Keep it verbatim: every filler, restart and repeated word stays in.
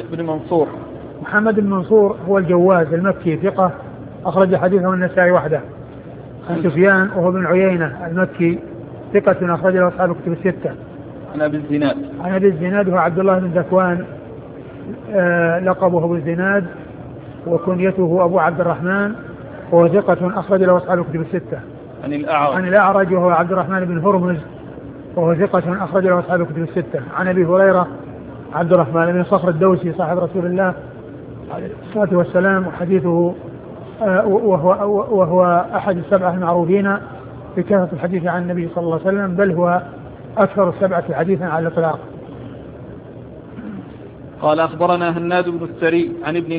بن منصور. محمد بن منصور هو الجواز المكي ثقة أخرج حديثه النسائي وحده. عن سفيان وهو بن عيينة المكي ثقة أخرج له أصحاب الكتب الستة. عن أبي الزناد. عن أبي الزناد هو عبد الله بن ذكوان آه لقبه أبو الزناد وكنيته أبو عبد الرحمن وهو ثقة أخرج له أصحاب الكتب الستة. عن الأعرج. عن الأعرج وهو عبد الرحمن بن هرمز وهو ثقة أخرج له أصحاب الكتب الستة. عن أبي هريرة عبد الرحمن بن صخر الدوسي صاحب رسول الله عليه الصلاة والسلام وحديثه آه وهو, وهو أحد السبعة المعروفين بكثرة الحديث عن النبي صلى الله عليه وسلم بل هو أكثر السبعة حديثا على الإطلاق. قال أخبرنا هناد بن السري عن ابن